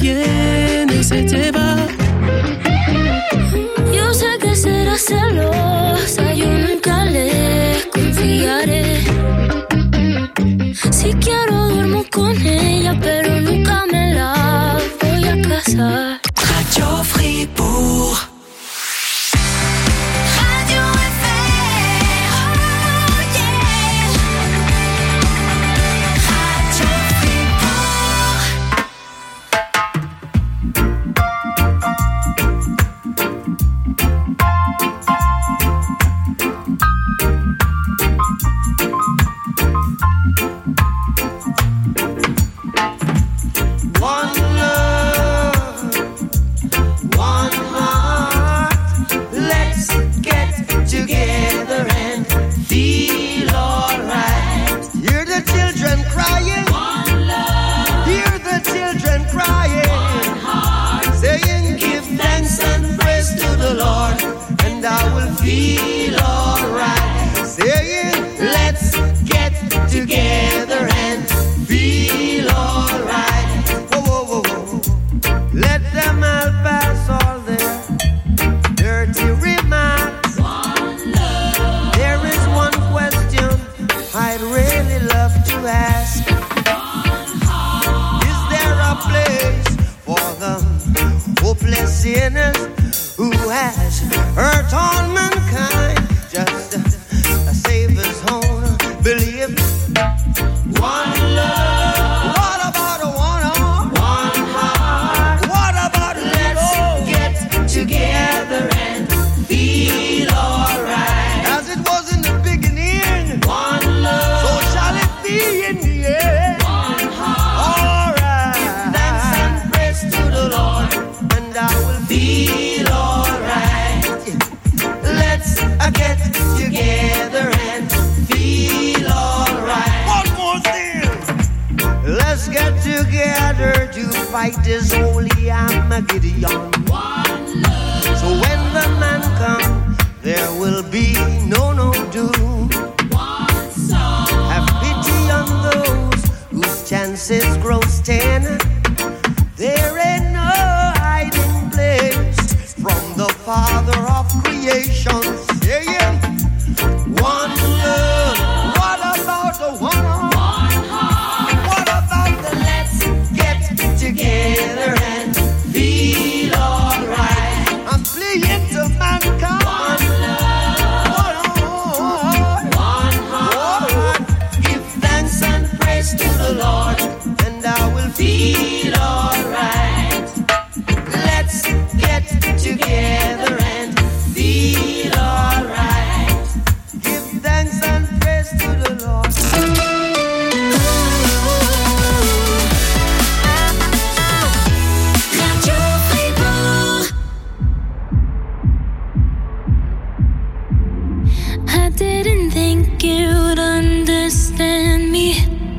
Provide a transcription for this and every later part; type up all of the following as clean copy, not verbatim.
viene se te va. Yo sé que será celosa, yo nunca le confiaré. Si quiero duermo con ella, pero nunca me la voy a casar. Radio Fribourg. Feel alright, saying let's get together and feel alright. Whoa, whoa, whoa, whoa. Let them all pass all their dirty remarks. One love. There is one question I'd really love to ask. One heart. Is there a place for the hopeless sinners who has hurt all mankind? Just a Savior's own belief. One love. What about a one heart? What about let's get together and feel alright? As it was in the beginning. One love. So shall it be in the end. One heart. Alright. Give thanks and praise to the Lord, and I will feel alright. Let's get together and feel alright. One more thing. Let's get together to fight this holy Armageddon. One love. So when the man comes, there will be no doom. One soul. Have pity on those whose chances grow thin. There ain't no hiding place from the Father of creation. Saying one love. What about the one heart? What about the let's get together and feel alright? I'm pleading to mankind. One love. One heart. Give thanks and praise to the Lord, and I will feel alright. Let's get together and feel alright. Give thanks and praise to the Lord. Radio Fribourg. I didn't think you'd understand me.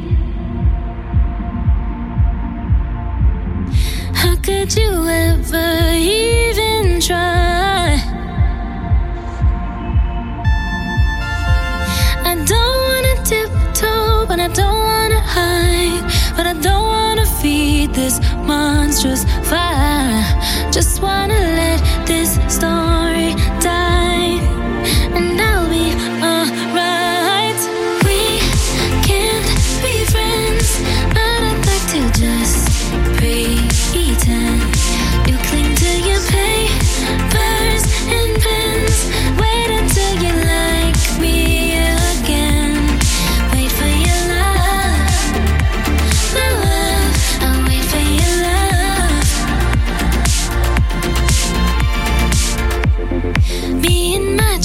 How could you ever even try? I don't wanna tiptoe, but I don't wanna hide. But I don't wanna feed this monstrous fire. Just wanna let this story die, and I'll be alright. We can't be friends, but I'd like to just pretend. You cling to your papers and pens. Wait until you like me again. Wait for your love, my love. I'll wait for your love. Me and my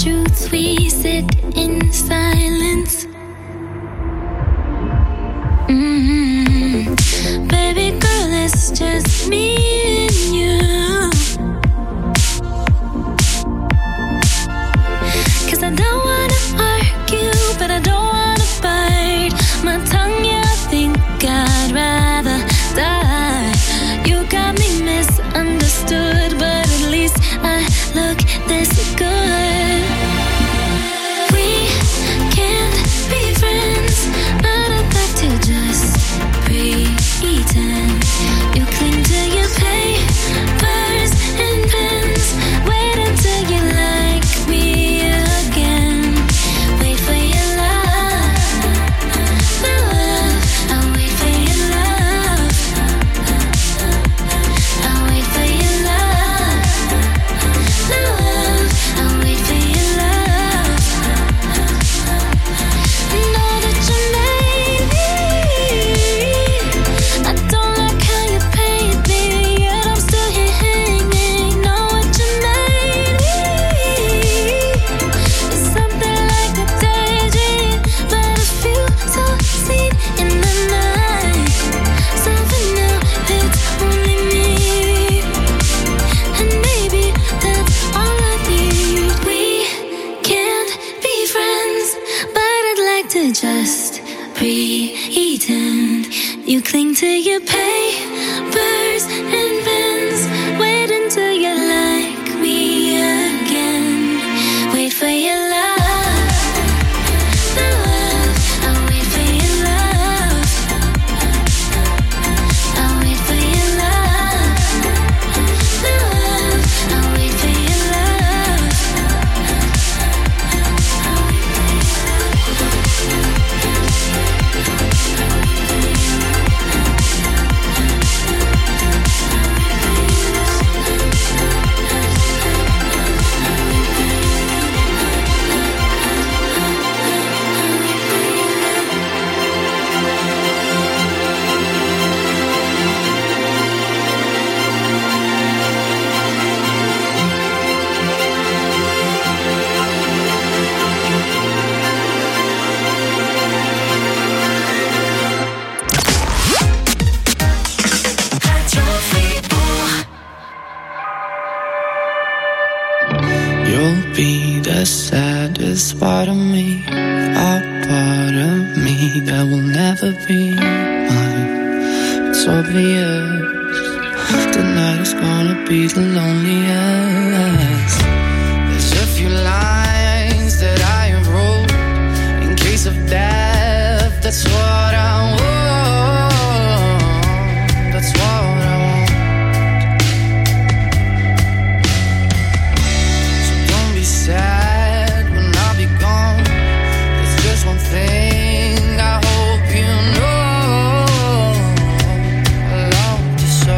to just pretend. You cling to your papers and pens. Wait until you like me again. Wait for your love. The saddest part of me, a part of me that will never be mine. It's obvious tonight is gonna be the loneliest. There's a few lines that I wrote in case of death. That's what I want. That's what I want. So don't be sad. One thing I hope you know, I love you so.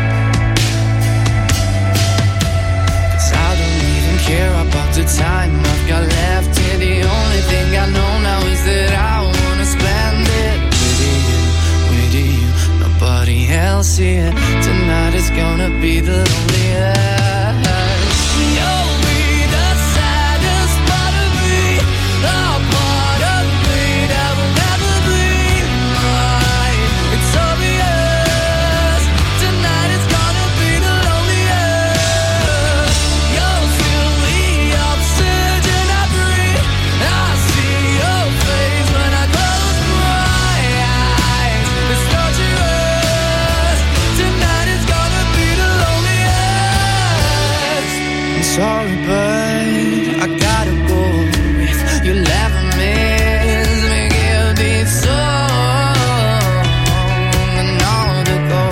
'Cause I don't even care about the time I've got left here. The only thing I know now is that I wanna spend it with you, nobody else here. Tonight is gonna be the loneliest. You'll be the saddest part of me, oh, sorry, but I gotta go. If you'll ever miss me, give this song another go.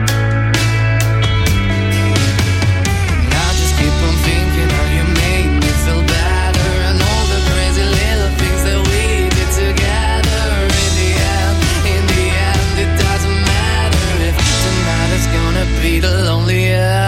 And I just keep on thinking how you make me feel better, and all the crazy little things that we did together. In the end, it doesn't matter if tonight is gonna be the loneliest.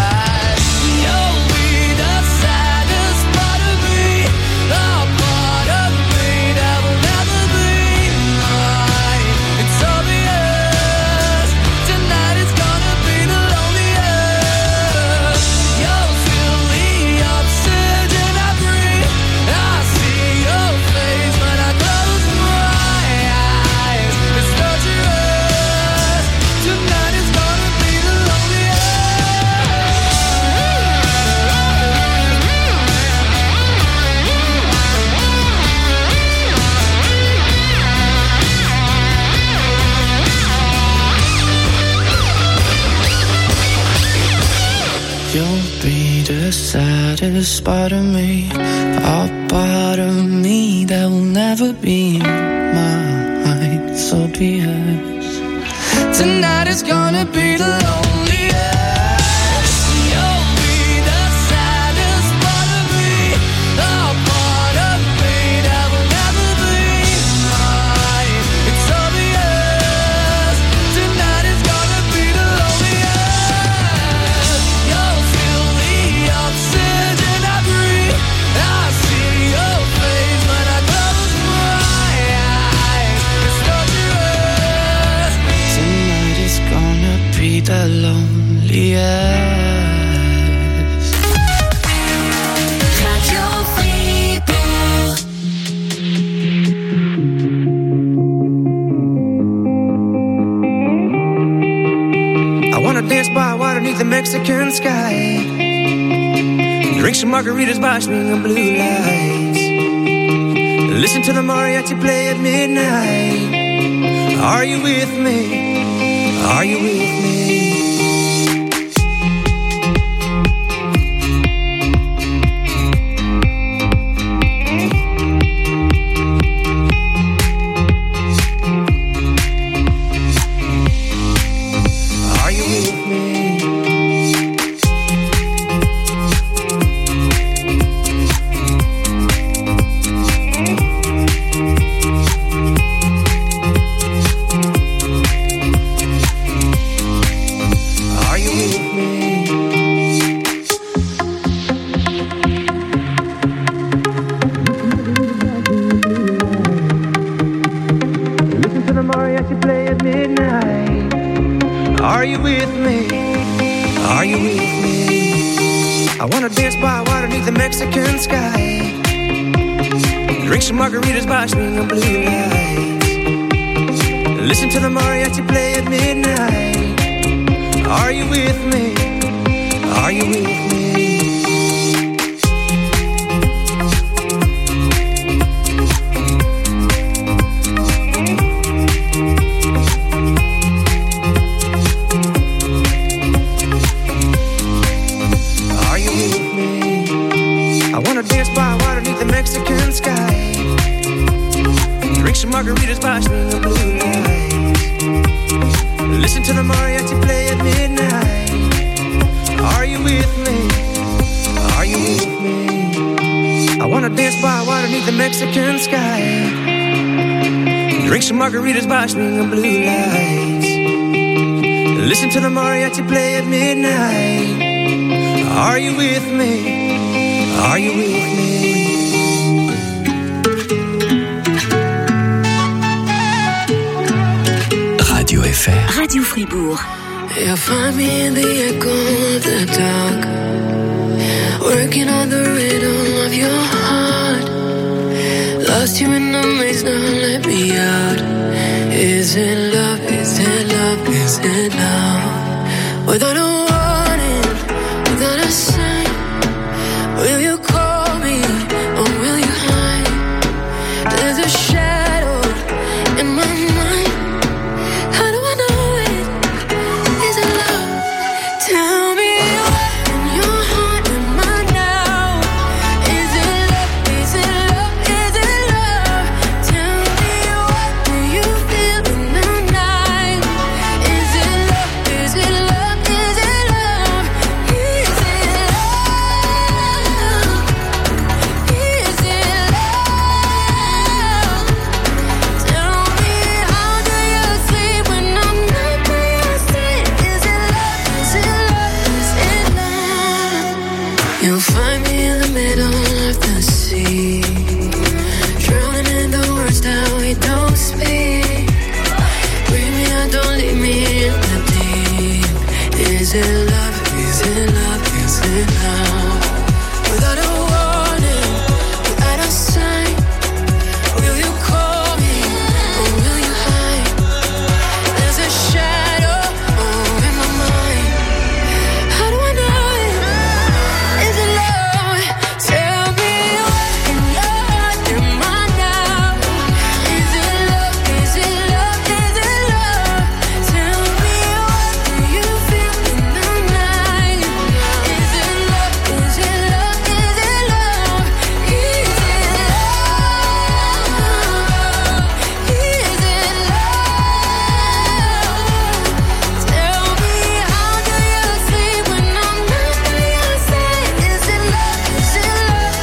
You'll be the saddest part of me, a part of me that will never be mine. It's obvious tonight is gonna be the loneliest. You'll be the saddest part of me, a part of me that will never be mine. It's obvious tonight is gonna be the loneliest. You'll feel the oxygen I breathe. I see your face when I close my eyes. It's torturous. Tonight is gonna be the loneliest. Radio Fribourg. I wanna dance by water beneath the Mexican sky, drink some margaritas by swinging blue lights, listen Listen to the mariachi play at midnight. Are you with me? Are you with me? Mexican sky. Drink some margaritas by swinging blue lights. Listen to the mariachi play at midnight. Are you with me? Are you with me? Mexican sky. Drink some margaritas by swinging blue lights. Listen to the mariachi play at midnight. Are you with me? Are you with me? I wanna dance by water beneath the Mexican sky. Drink some margaritas by swinging blue lights. Listen to the mariachi play at midnight. Are you with me? Are you with me? Radio FR. Radio Fribourg. You'll find me in the echo of the dark, working on the rhythm of your heart. Lost you in the maze, now let me out. Is it love? Is it love? Is it love? Without a warning, without a sign, will you call me or will you hide? There's a shadow in my mind. How do I know it? Is it love? Tell me what in your heart am I now? Is it love? Is it love? Is it love? Tell me what do you feel in the night? Is it love? Is it love? Is it love? Is it love? Is it love? Tell me how do you sleep when I'm not by your side? Is it love? Is it love? Is it love? You'll find me in the middle of the sea, drowning in the words that we don't speak. Bring me out, don't leave me in the deep. Is it love? Is it love? Is it love? Without a warning, without a sign, will you call me or will you hide? There's a shadow in my mind. How do I know it? Is it love? Tell me what in your heart am I now? Is it love? Is it love? Is it love? Tell me what do you feel in the night? Is it love? Is it love? Is it love? Is it love? Is it love? Tell me how do you sleep when I'm not by your side? Is it love? Is it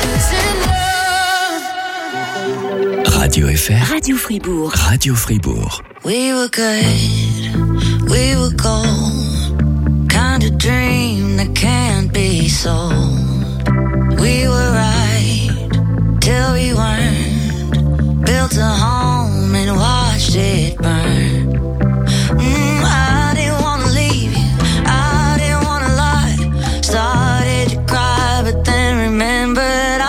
love? Is it love? Radio FR. Radio Fribourg. Radio Fribourg. We were good, we were gold, kind of dream that can't be sold. We were right till we weren't, built a home and watched it burn. I didn't want to leave you, I didn't want to lie. Started to cry, but then remembered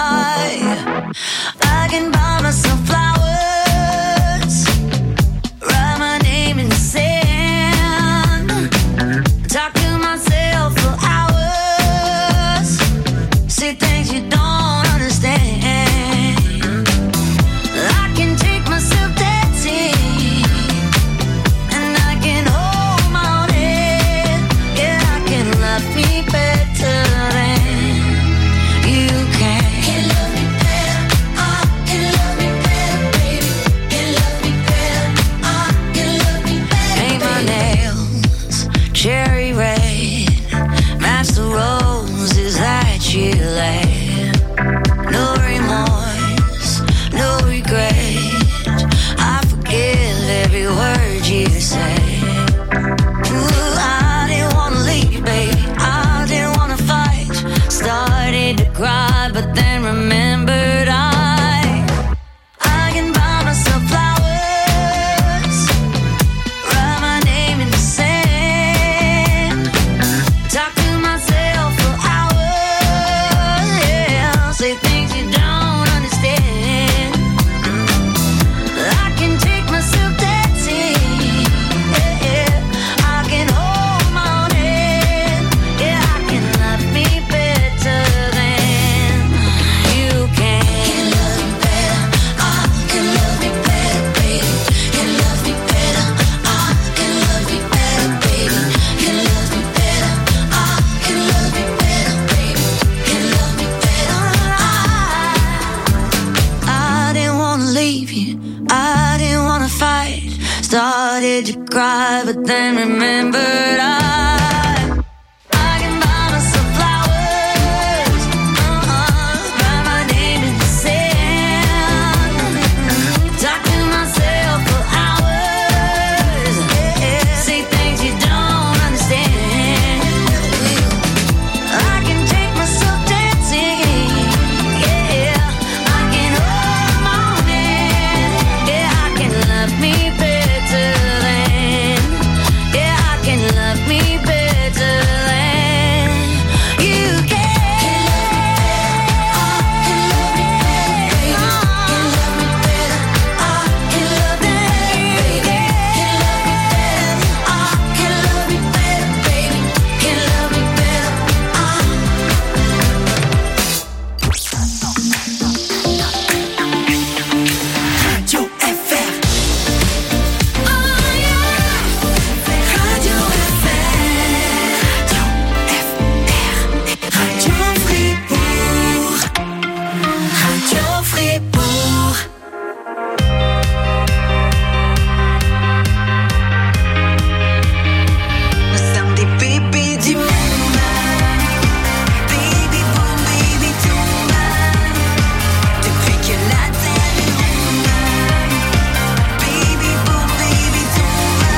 I can buy myself flowers, write my name in the sand, talk to myself for hours, say things you don't understand. I started to cry, but then remembered I can buy myself flowers, write my name in the sand, talk to myself for hours, say things you don't understand. I can take myself dancing, yeah, I can hold my own hand, yeah, I can love me better than, yeah, I can love me better than you can. Can love me better, I can love me better, baby, can love me better, I Radio FR. Radio Fribourg. Nous sommes des bébés du monde. Baby boom, baby tombe. Depuis que la terre est ronde. Baby boom, baby tombe.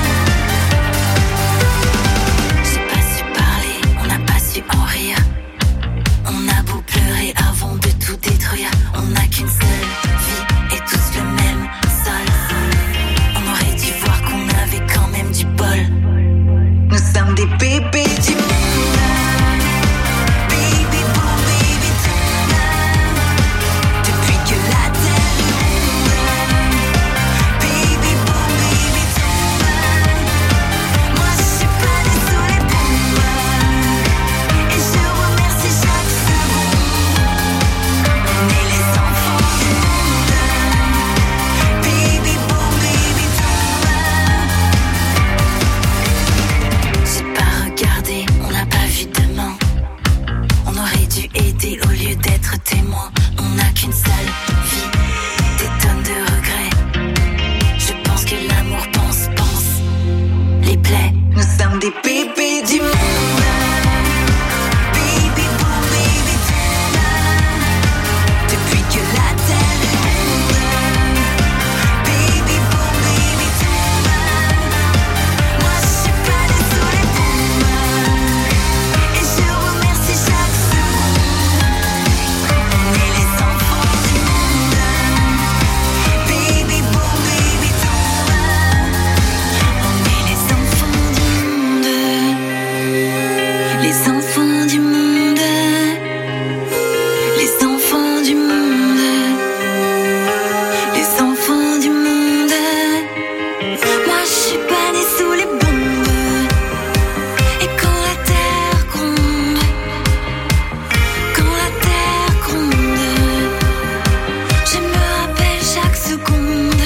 J'ai pas su parler, on n'a pas su en rire. On a beau pleurer avant de tout détruire. On n'a qu'une seule vie et tous le même sol. On aurait dû voir qu'on avait quand même du bol. Nous sommes des bébés du monde. Baby boom, baby tombe. Depuis que la terre est ronde. Baby boom, baby tombe. Moi je suis pas née sous les bombes. Et je remercie chaque seconde. On est les enfants du monde. Baby boom, baby tombe. J'ai pas regardé, on n'a pas vu demain. On aurait dû aider au lieu d'être témoin. On n'a qu'une seule vie, des tonnes de regrets. Je pense que l'amour pense les plaies. Nous sommes des bébés du monde. Baby boom, baby tombe. Depuis que la terre est ronde. Baby boom, baby tombe. Moi je suis pas née sous les bombes. Et je remercie chaque seconde. On est les enfants du monde. Baby boom, baby tombe. On est les enfants du monde. Les enfants du monde. Les enfants du monde. Les enfants du monde. Moi je suis pas née sous les bombes. Et quand la terre gronde, je me rappelle chaque seconde.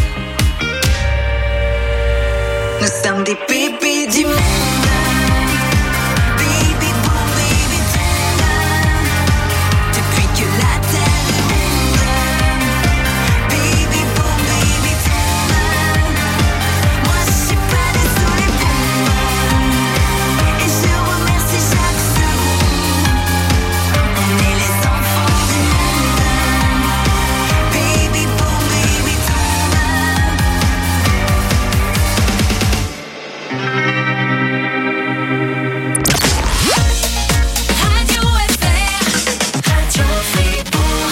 Nous sommes des bébés du monde. Baby boom, baby tombe. Depuis que la terre est ronde. Baby boom, baby tombe. Moi je suis pas née sous les bombes. Et je remercie chaque seconde. On est les enfants du monde. Baby boom, baby tombe. Radio FR, Radio Fribourg.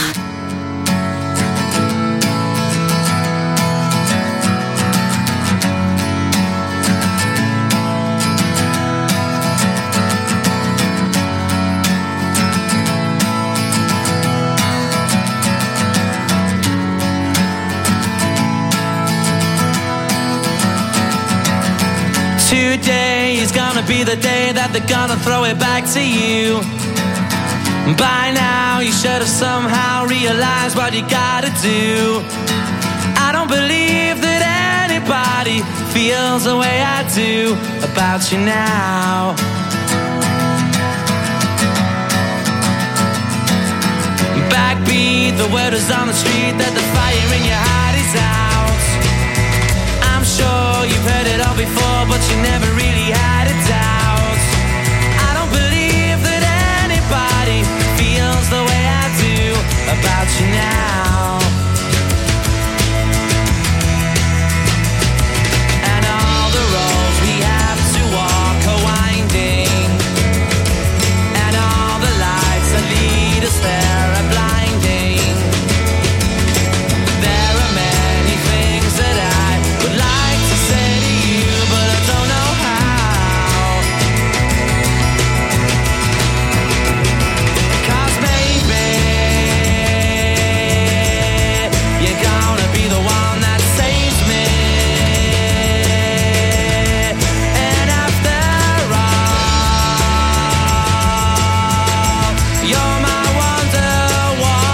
Today is gonna be the day that they're gonna throw it back to you. By now you should have somehow realized what you gotta do. I don't believe that anybody feels the way I do about you now. Backbeat, the word is on the street that the fire in your heart is out. I'm sure you've heard it all before, but you never really had a doubt. I don't believe that anybody feels the way I do about you now. And all the roads we have to walk are winding, and all the lights that lead us there are blinding. There are many things that I would like to say to you, but I don't know how. 'Cause maybe you're gonna be the one that saves me. And after all, you're my Wonderwall.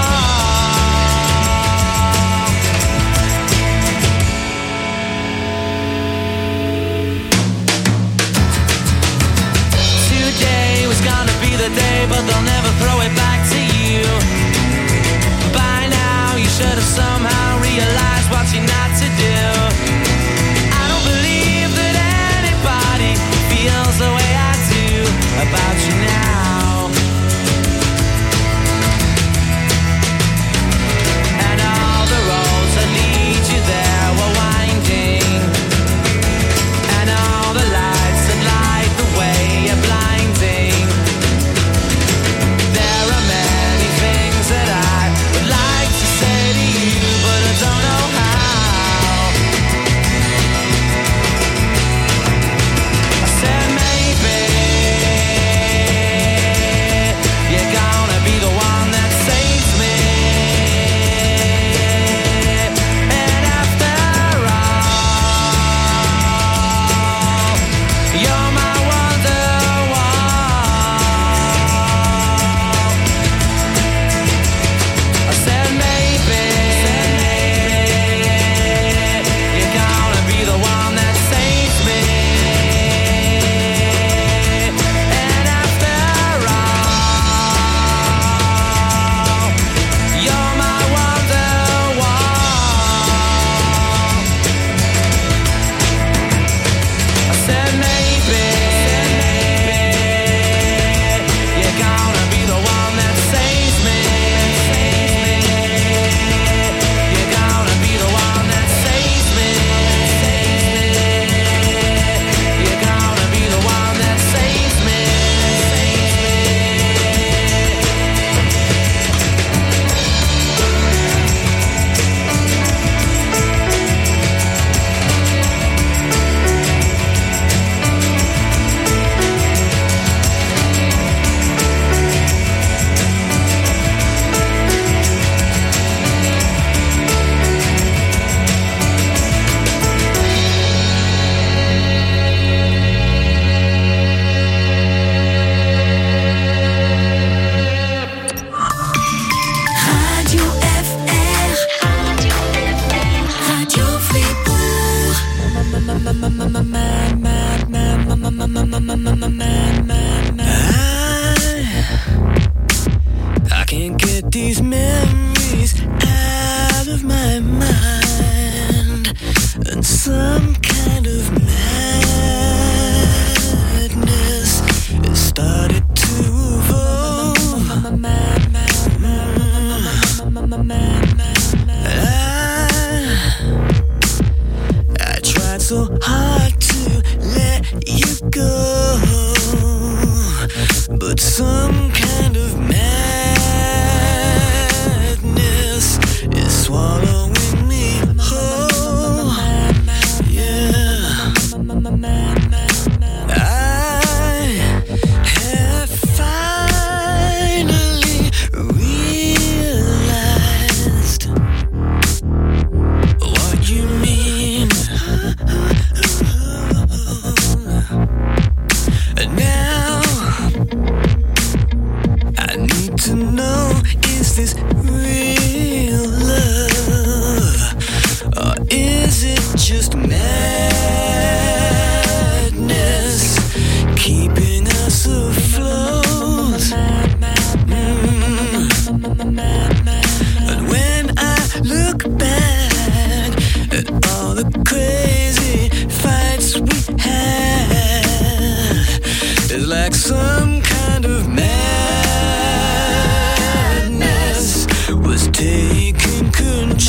Today was gonna be the day, but they'll never throw it back to you. By now you should have somehow realized what you're not to do. I don't believe that anybody feels the way I do about you now. And all the roads that lead you there were winding, and all the lights that light the way are blinding. There are many things that I would like to say to you, but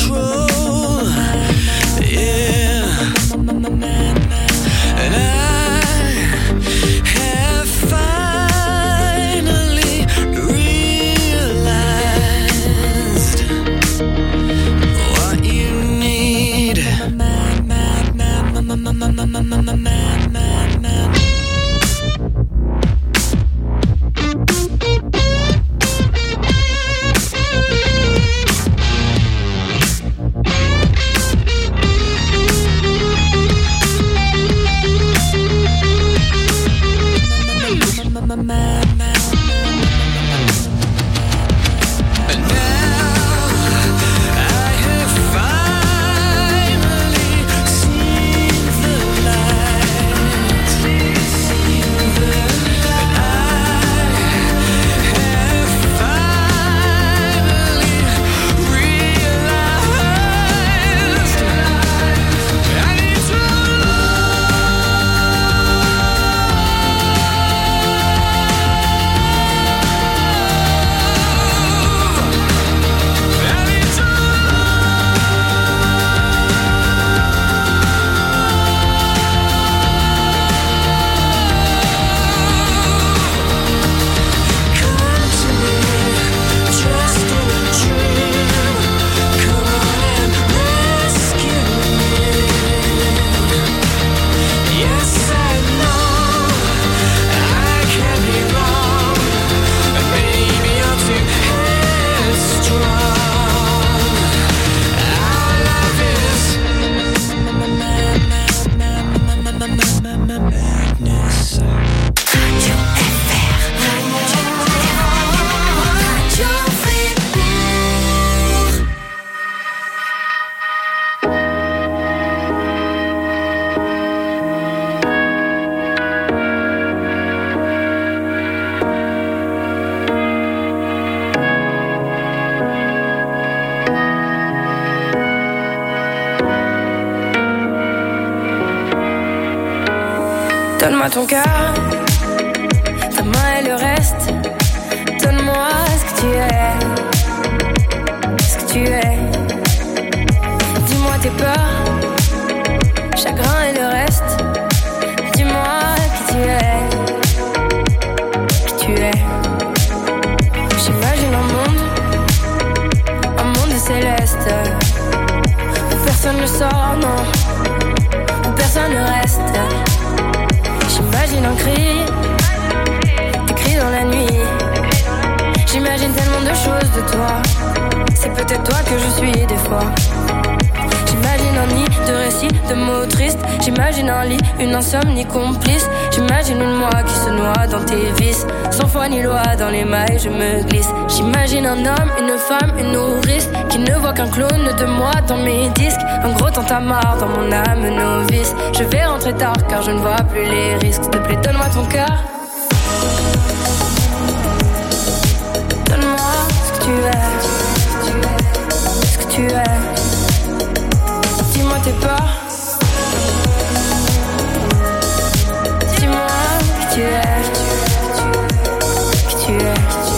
control. Yeah. And I have finally realized what you need. And now I have finally seen the light. And I have finally realized I need to Donne-moi ton cœur, ta main et le reste. Donne-moi ce que tu es, ce que tu es. Dis-moi tes peurs, chagrin et le reste. Dis-moi qui tu es, qui tu es. J'imagine un monde céleste, où personne ne sort, non, où personne ne reste. J'imagine un cri, des cris dans la nuit. J'imagine tellement de choses de toi. C'est peut-être toi que je suis des fois. J'imagine un nid de récits, de mots tristes. J'imagine un lit, une insomnie complice. J'imagine une moi qui se noie dans tes vices. Sans foi ni loi, dans les mailles je me glisse. J'imagine un homme, une femme, une nourrice qui ne voit qu'un clone de moi dans mes disques. Un gros tintamarre dans mon âme novice. Je vais rentrer tard car je ne vois plus les risques. S'il te plaît, donne-moi ton cœur. Donne-moi ce que tu es, ce que tu es. Dis-moi tes peurs. Dis-moi qui tu es, qui tu es.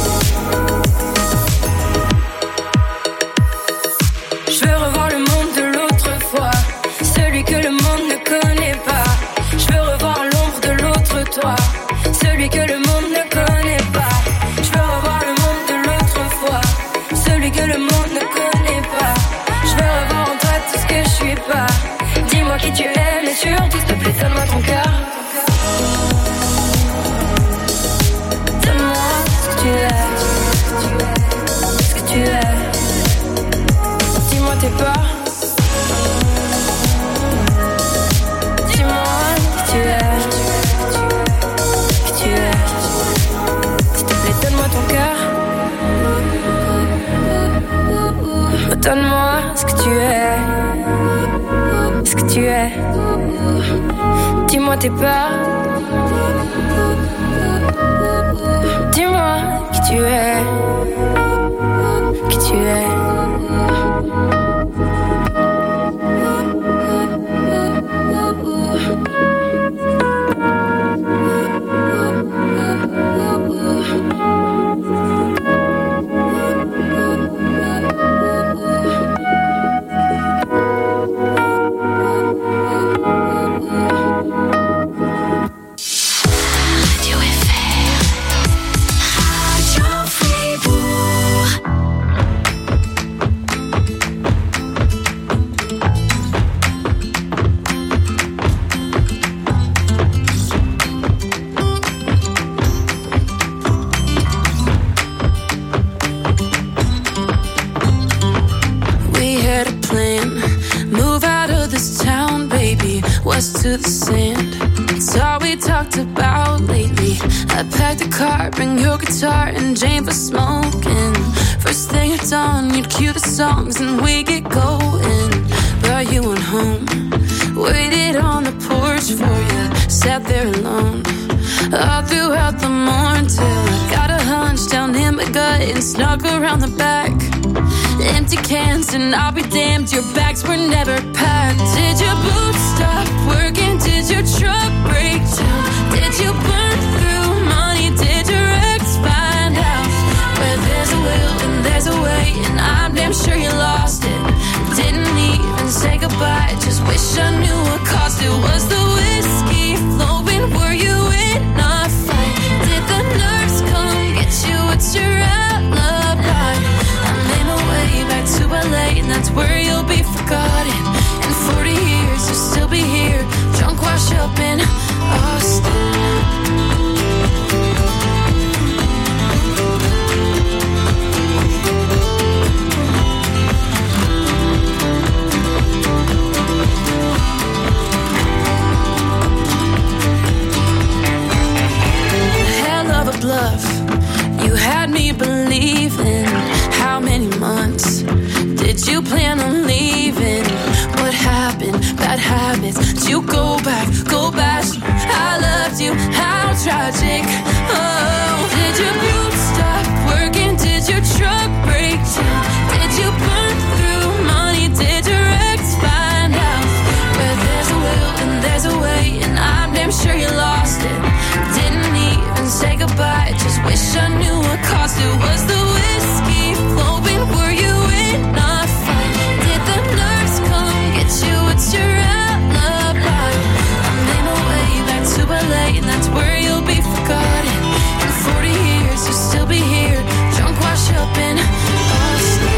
Je veux revoir le monde de l'autre fois, celui que le monde ne connaît pas. Je veux revoir l'ombre de l'autre toi, celui que le monde ne connaît pas. Je veux revoir le monde de l'autre fois, celui que le monde ne connaît pas. Je veux revoir en toi tout ce que je suis pas. Dis-moi qui tu es, mais surtout s'il te plaît donne-moi ton cœur. Donne-moi ce que tu es, ce que tu es. Dis-moi tes peurs. Dis-moi qui tu es, qui tu es. S'il te plaît donne-moi ton cœur. Donne-moi ce que tu es, ce que tu es. Dis-moi tes peurs. Dis-moi qui tu es, qui tu es. to the sand. It's all we talked about lately. I packed the car, bring your guitar and Jane for smoking. First thing at dawn, you'd cue the songs and we get going. Brought you on home, waited on the porch for you, sat there alone all throughout the morning till I got a hunch down in my gut and snuck around the back. Empty cans and I'll be damned, your bags were never packed. Did your boots stop working? Did your truck break down? Did you burn through money? Did your ex find out? Where there's a will and there's a way, and I'm damn sure you lost it. Didn't even say goodbye, just wish I knew what caused it. Was the whiskey flowing? Were you in a fight? Did the nurse come get you? What's your alibi? I made my way back to LA, and that's where you'll be forgotten. In 40 years you'll still be here, drunk, washed up in Austin. Bluff, you had me believing. How many months did you plan on leaving? What happened? Bad habits. Did you go back? Go back. I loved you. How tragic. Oh, did your boots stop working? Did your truck break down? Did you burn through money? Did your ex find out? Where there's a will and there's a way, and I'm damn sure you lost it. Didn't even say goodbye, just wish I knew what caused it. Was the whiskey flowing? Were you in a fight? Did the nurse come get you? What's your alibi? I made my way back to LA, and that's where you'll be forgotten. In 40 years you'll still be here, drunk, washed up in Austin.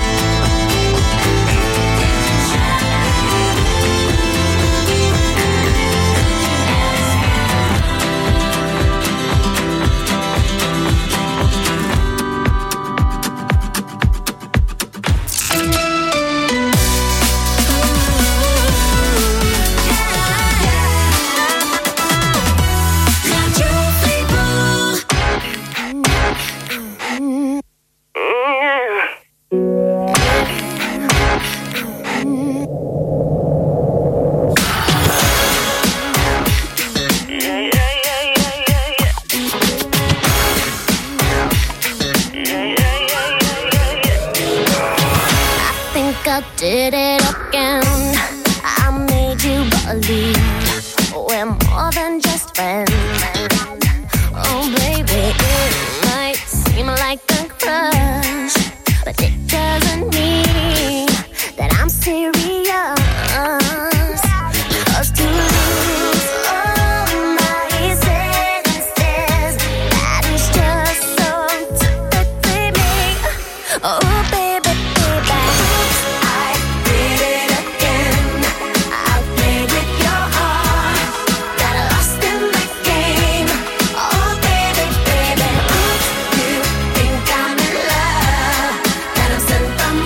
Did it again. I made you believe we're more than just friends. Oh baby, it might seem like a crush, but it doesn't mean that I'm serious. 'Cause to lose all my senses, that is just so typically me. Oh baby, baby, I did it again. I played with your heart, got lost in the game. Oh baby, baby, you think I'm in love, that I'm sent from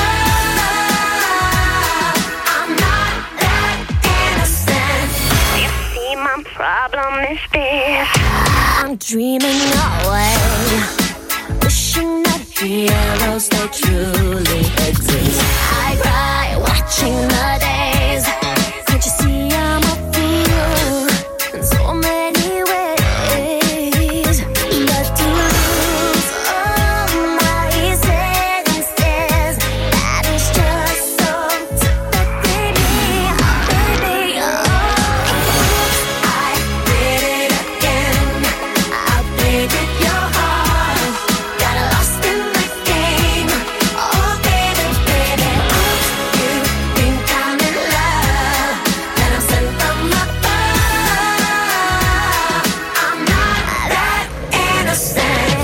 above. I'm not that innocent. You see, my problem is this: I'm dreaming away, wishing that heroes they truly exist. I cry watching the days. Can't you see I'm a fool in so many ways? But to lose all my senses, that is just so typically me, baby. Oh, I did it again. I played with your heart, got lost in the game. Oh baby, baby, you think I'm in love, that I'm sent from above. I'm not that innocent.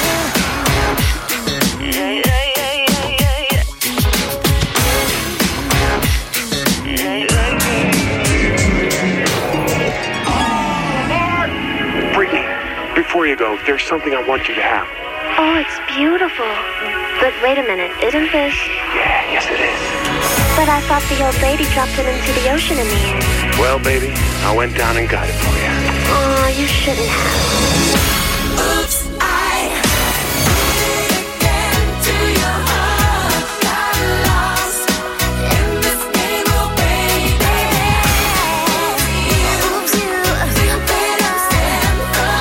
Brittany, before you go, there's something I want you to have. Oh, it's beautiful. But wait a minute, isn't this? Yeah, yes it is. But But I thought the old lady dropped it into the ocean in the end. Well, baby, I went down and got it for you. Aw, you shouldn't have. Oops, I did it again to your heart. Got lost in this game, oh baby. Oops, you better stand for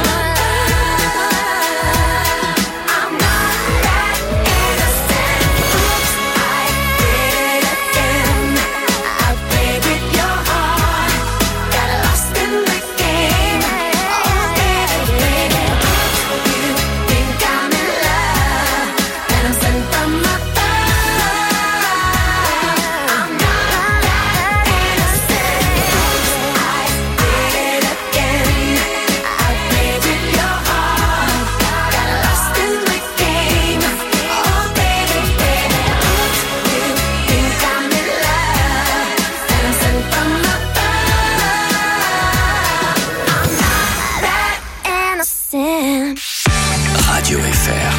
love. I'm not that innocent. Oops, I did it again. I played with your heart. Got lost in the game. Oh baby. You think I'm in love, and I'm sent from above. I'm not that innocent. I did it again. I played with your heart. Got lost in the game. Oh baby, baby. You think I'm in love, and I'm sent from above. I'm not that innocent. Radio FR.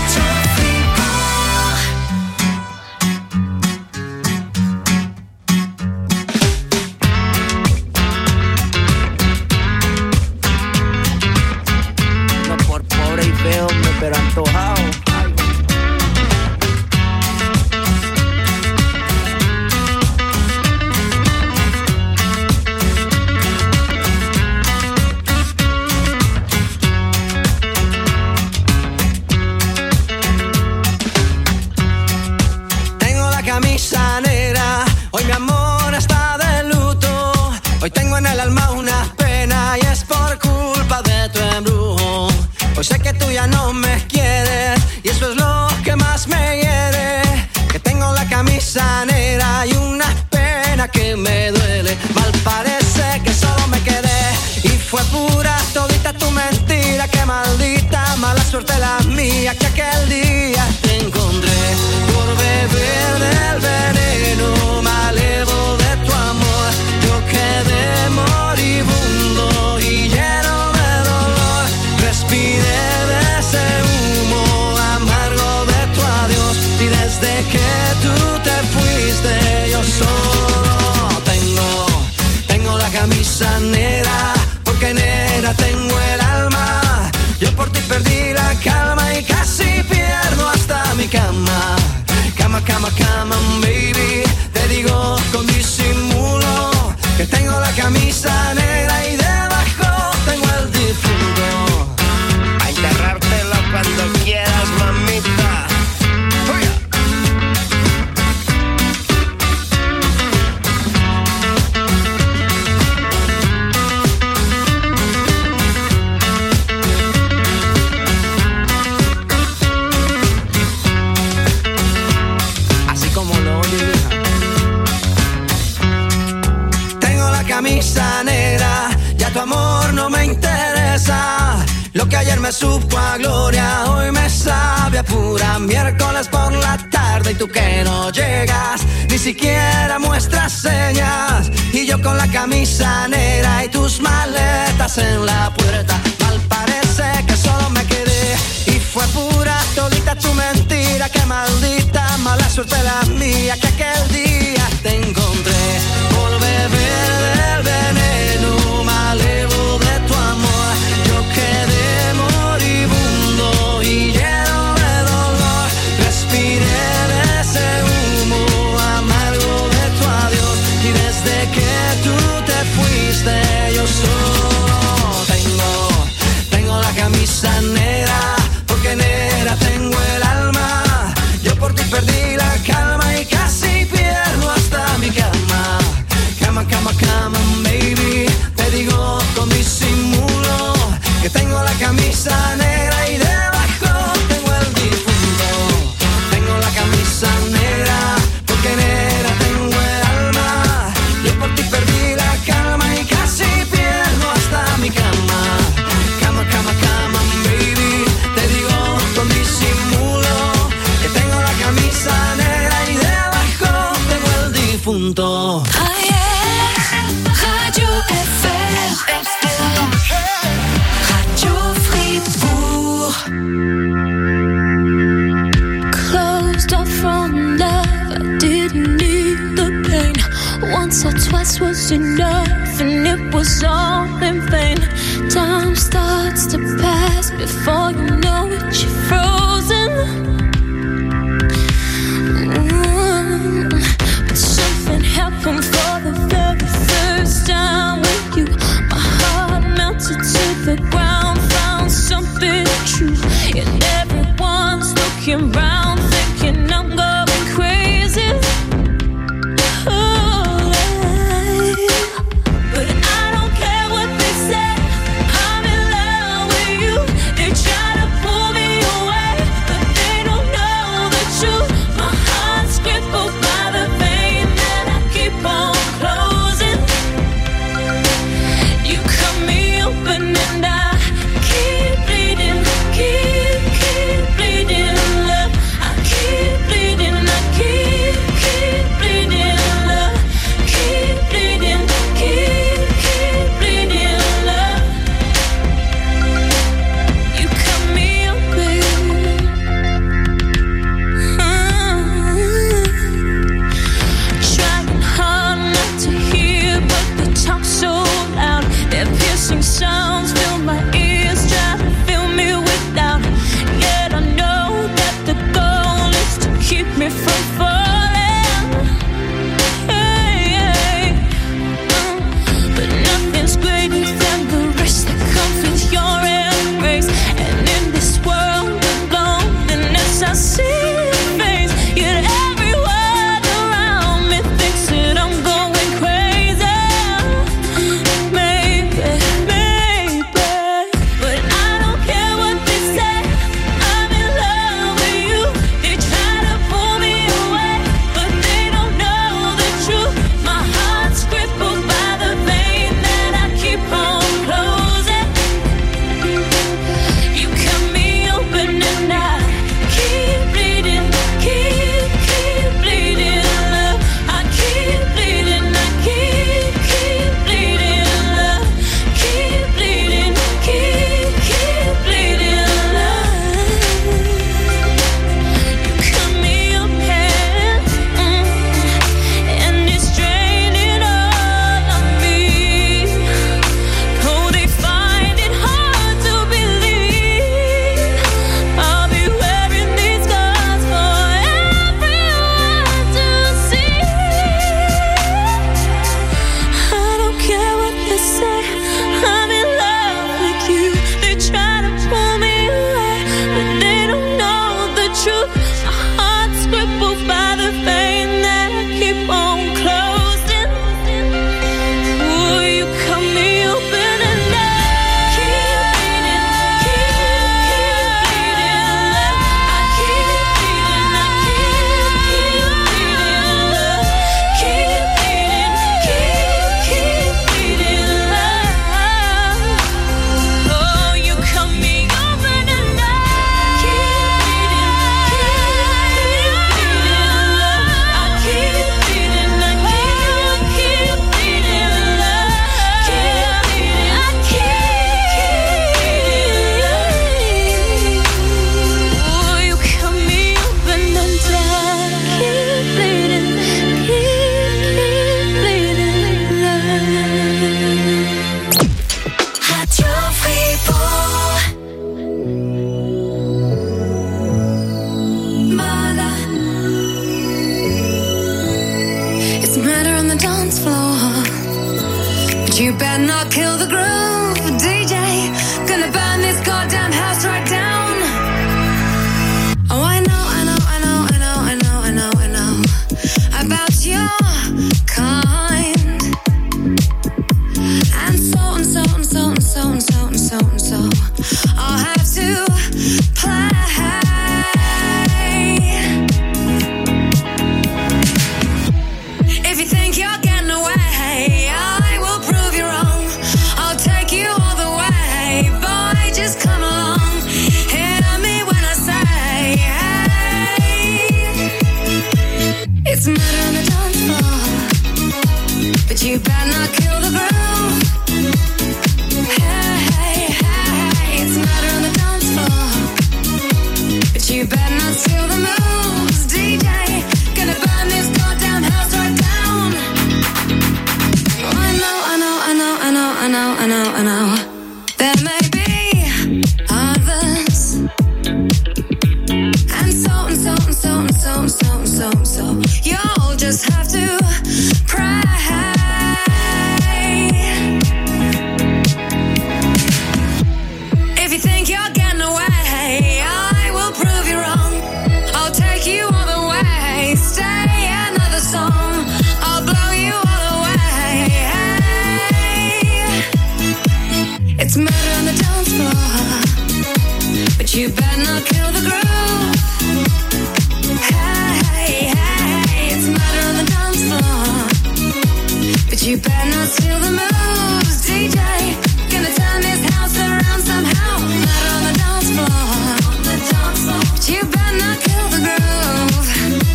No por pobre y feo, hombre, pero antojado. Tengo la camisa negra, hoy mi amor está de luto. Hoy tengo en el alma una pena y es por culpa de tu embrujo. Hoy sé que tú ya no me quieres y eso es lo que más me hiere. Que tengo la camisa negra y una pena que me duele. Mal parece que solo me quedé y fue pura todita tu mentira. Que maldita mala suerte la mía que aquel día te encontré por beber del veneno malevo de tu amor. Yo quedé moribundo y lleno de dolor. Respiré de ese humo amargo de tu adiós y desde que tú te fuiste yo solo tengo la camisa negra porque negra tengo el alma. Yo por ti perdí la calma y casi pierdo hasta mi cama. Cama, cama, cama, baby. Te digo con disimulo que tengo la camisa negra y debajo tengo el difunto. A enterrártelo cuando quieras, mamita. Oiga. Así como lo oyes, hija. Tengo la camisa negra, ya tu amor no me interesa. Lo que ayer me supo a gloria, hoy me sabe a pura. Miércoles por la tarde y tú que no llegas, ni siquiera muestras señas. Y yo con la camisa negra y tus maletas en la puerta. Mal parece que solo me quedé y fue pura todita tu mentira. Que maldita mala suerte la mía que aquel día te encontré por beber del veneno malevo de tu amor. Yo quedé moribundo y lleno de dolor. Respiré de ese humo amargo de tu adiós y desde que tú te fuiste yo solo tengo la camisa negra porque negra tengo el alma. Yo por ti perdí la calma y casi pierdo hasta mi cama. Cama, cama, cama, baby. Te digo con disimulo que tengo la camisa negra y debajo tengo el difunto. Tengo la camisa negra porque negra tengo el alma. Yo por ti perdí la calma y casi pierdo hasta mi cama. Cama, cama, cama, baby. Te digo con disimulo que tengo la camisa negra y debajo tengo el difunto. Radio FR. Radio Fribourg. Closed off from love, I didn't need the once or twice was enough, and it was all in vain. Time starts to pass before you know it, you're frozen. But something happened for the very first time with you. My heart melted to the ground, found something true, and everyone's looking round, thinking I'm going crazy. Sounds fill my ears, try to fill me with doubt. Yet I know that the goal is to keep me from falling. But nothing's greater than the rest that comes with your embrace. And in this world of loneliness, I see your face. Yet everyone around me thinks that I'm going crazy. Maybe. You better not kill the groove, DJ. Gonna burn this goddamn house right down. Oh, I know about your kind. And so I'll have to play. If you think you're getting away, I will prove you wrong. I'll take you all the way. Boy, just come along. Hear me when I say, hey. It's murder on the dance floor, but you better not kill the groove. Hey, it's murder on the dance floor, but you better not steal the moves, DJ. Gonna burn this goddamn house right down. have to pray. If you think you're getting away, I will prove you wrong. I'll take you all the way. Stay another song. I'll blow you all away. It's murder on the dance floor, but you better not kill the groove. Hey, hey, it's murder on the dance floor, but you better not steal the moves. DJ, gonna turn this house around somehow. Murder on the dance floor, but you better not kill the groove.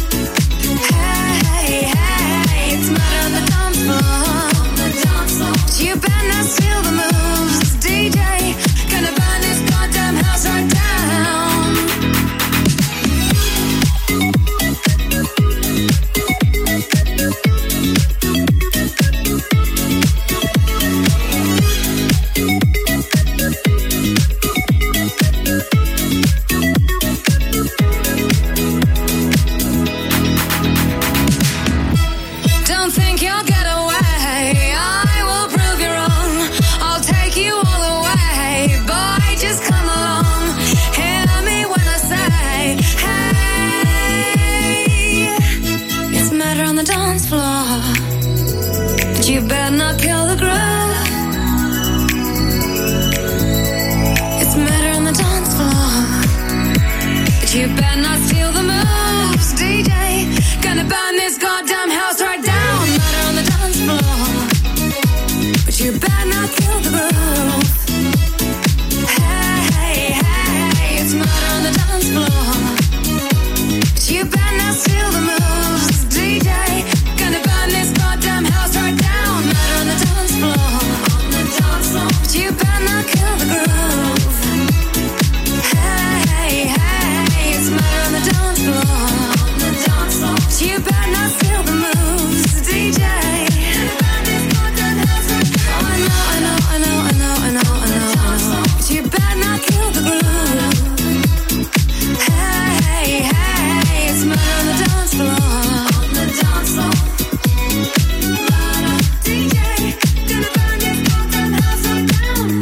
Hey, hey, it's murder on the dance floor, but you better not steal the moves. DJ, gonna burn this goddamn house right down. Don't think you'll get away. I will prove you wrong. I'll take you all the way. Boy, just come along. Hear me when I say, hey. It's murder on the dance floor, but you better not kill the groove. It's murder on the dance floor, but you better not steal the moves. DJ, gonna burn this goddamn house right down. Murder on the dance floor, but you better not kill the groove. Hey, hey, it's murder on the dance floor, but you better not steal the moves. DJ, gonna burn this goddamn house right down. Murder on the dance floor, but you better not kill the groove. Hey, hey, it's murder on the dance floor, but you better not steal the moves. DJ, I know, but you better not kill the groove. Hey, hey, it's murder on the dance floor. DJ, gonna burn this goddamn house right down.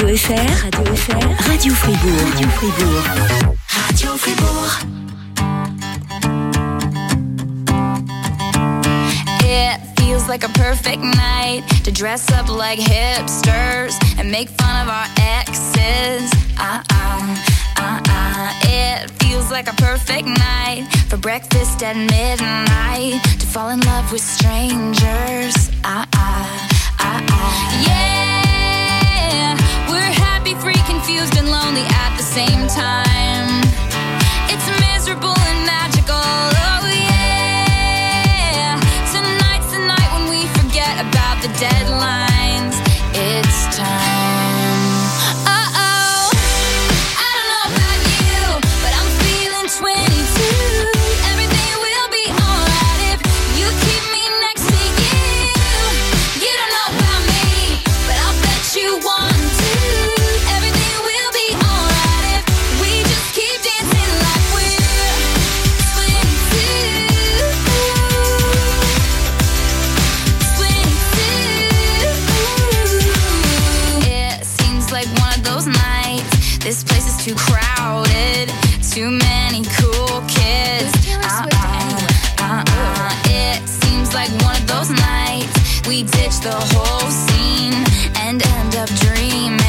Radio FR, Radio FR, Radio Fribourg, Radio Fribourg, Radio Fribourg. It feels like a perfect night to dress up like hipsters and make fun of our exes. It feels like a perfect night for breakfast at midnight to fall in love with strangers. Yeah, we're happy, free, confused, and lonely at the same time. It's miserable and magical. Oh yeah, tonight's the night when we forget about the deadlines. It's time. This place is too crowded, too many cool kids. It seems like one of those nights we ditch the whole scene and end up dreaming.